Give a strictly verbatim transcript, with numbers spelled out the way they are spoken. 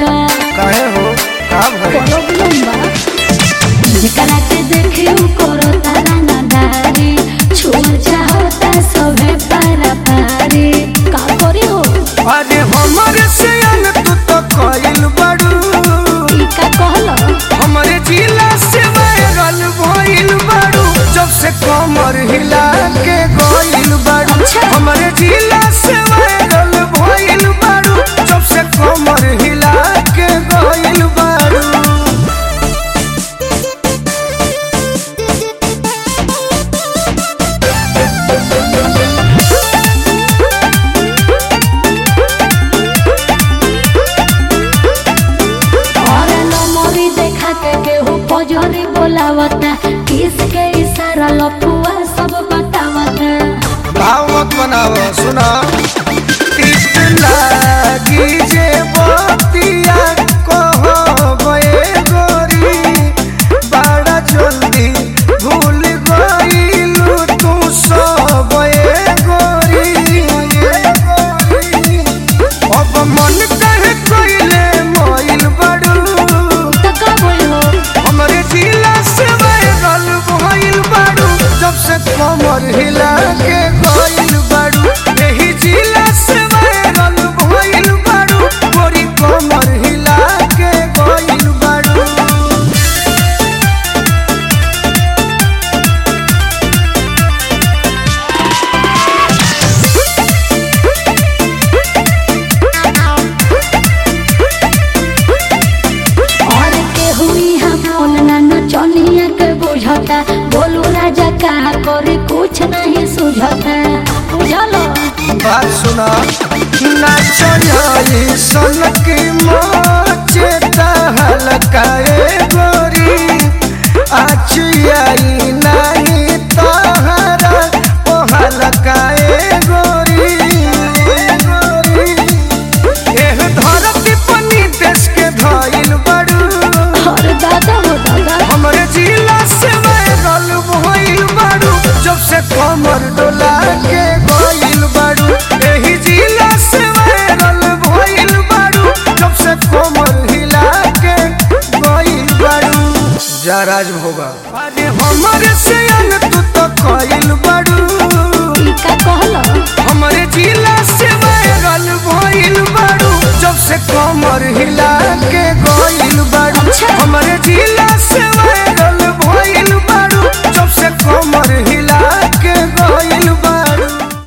का काहे हो का भाई प्रॉब्लम बा जेकरा के देखे उ करो तारा नादारी छुआ चाहता सभे पारा पारी का करे हो अरे हमरे से अन तू तो कइल बड़ू ई का कहलो हमरे जिला से वायरल भइल बड़ू जब से कमर हिला के गइल बड़ू अच्छा। हमरे जिला से वायरल भइल बड़ू जब से कमर हिला के गइल बड़ू और नमरी देखा के केहू पजरी बोलावता किसके इशारा लफुआ सब बतावता भाव मत बनाव सुना तीत लागी जे बतिया कहबे गोरी बड़ा जल्दी भूल गइलू तू सब गोरी अब मन कहे कइले मइल बड़ू तो कब हो हमरे जिला से वायरल भइल बाड़ू जब से कमर हिला के गइल बाड़ू एही जिला से वायरल भइल बाड़ू गोरी कमर हिला के गइल बाड़ू और के हुई हम बोलना नचनिया के बुझता बोलू राजा का करे कुछ नहीं सुझता बुझलो बात सुना नाचई सन की मोचे हलकाए गोरी आचियाई नहीं तहरा ओ हलकाए गोरी एह धरती पनी देश के धइल बड़ू और दादा हो दादा हमरे जिला से वायरल भइल बाड़ू जब से कमर डोला के गइल बाड़ू एही जिला से वायरल भइल बाड़ू जब से कमर हिला के गइल बाड़ू जा राज भोगा अरे हमरे से अन तू तो कइल बाड़ू